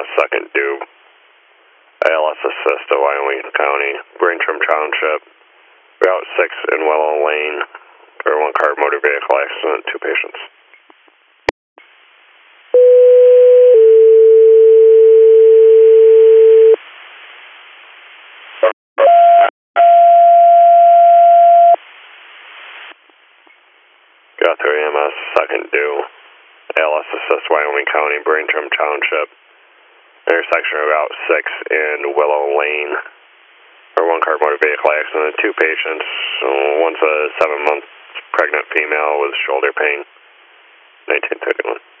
second due. ALS assist of Wyoming County, Braintrim Township, Route 6 in Willow Lane, for a one-car motor vehicle accident, 2 patients. Guthrie EMS, second due. ALS assist Wyoming County, Braintrim Township, intersection of Route 6 in Willow Lane, for a one-car motor vehicle accident, 2 patients. One's a 7-month pregnant female with shoulder pain, 1931.